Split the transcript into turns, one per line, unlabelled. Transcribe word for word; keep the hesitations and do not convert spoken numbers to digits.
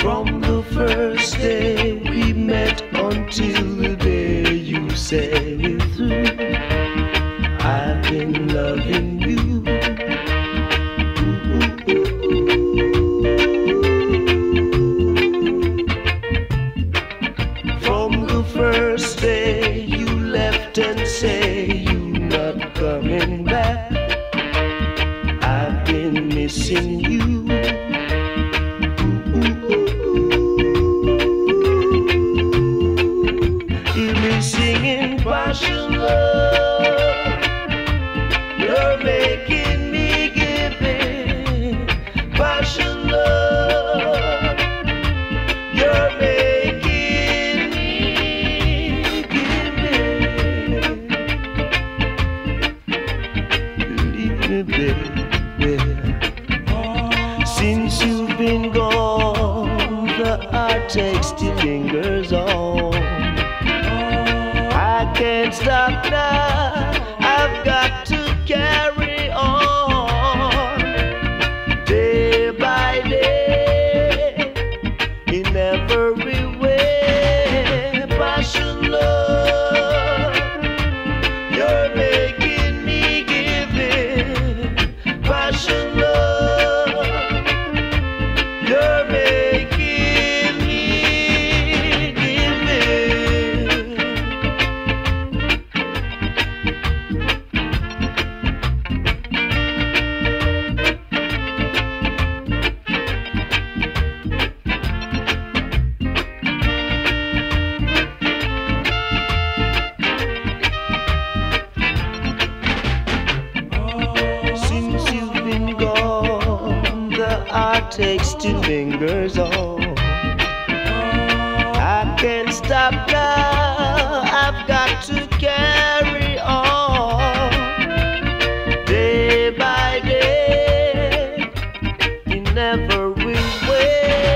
From the first day we met until the day you said we're through, I've been loving you. Ooh, ooh, ooh. From the first day you left and say you're not coming back, I've been missing you. Singing passion love, you're making me give in. Passion love, you're making me give in. Believe me, baby, since you've been gone, the heartache still lingers on. I can't stop now, I've got to carry on. Day by day, in every way. Passion love, you're making me give in. Passion love, you're making me give in. Heartache still lingers on. I can't stop now, I've got to carry on. Day by day, in every way.